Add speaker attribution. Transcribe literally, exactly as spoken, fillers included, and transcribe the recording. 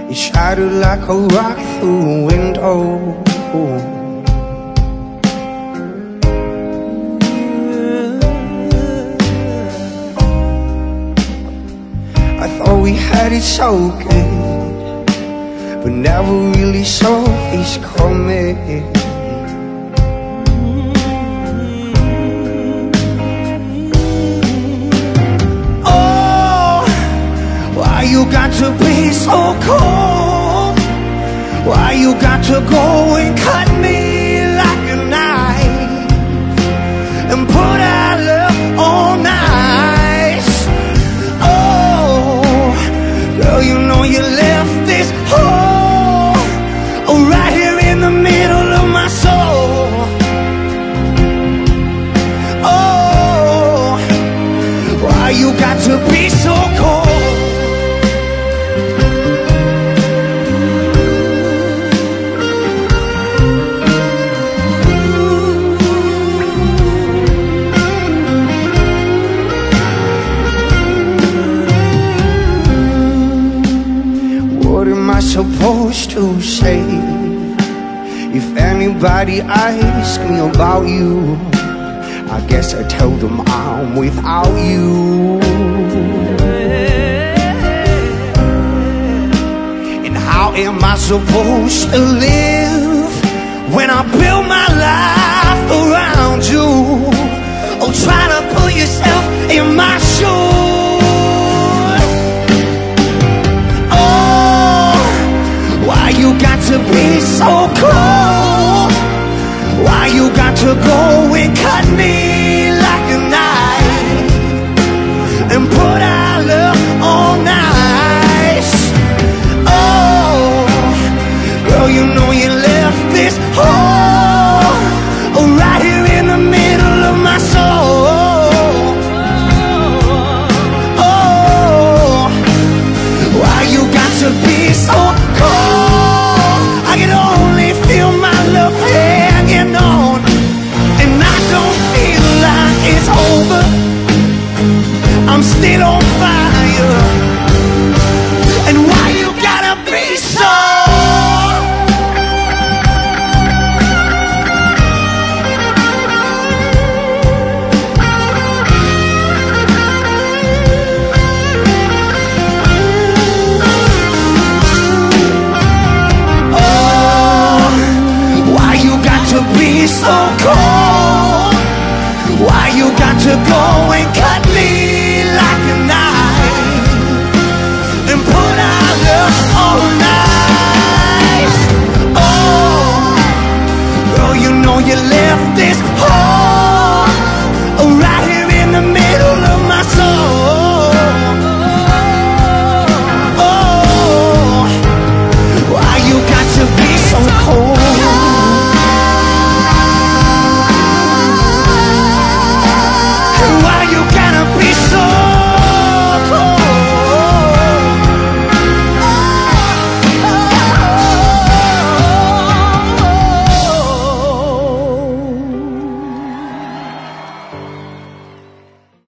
Speaker 1: It shattered like a rock through a window. I thought we had it so good, but never really saw this coming. Oh, why you got to be so cold? Why you got to go and cut me like a knife and put our love on ice? Oh, girl, you know you left this hole, oh, right here in the middle of my soul. Oh, why you got to be so cold? What am I supposed to say if anybody asks me about you? I guess I tell them I'm without you. And how am I supposed to live when I build my life around you? Oh, try to put yourself in my shoes. Oh, why you got to be so cold? Why you got to go and cut me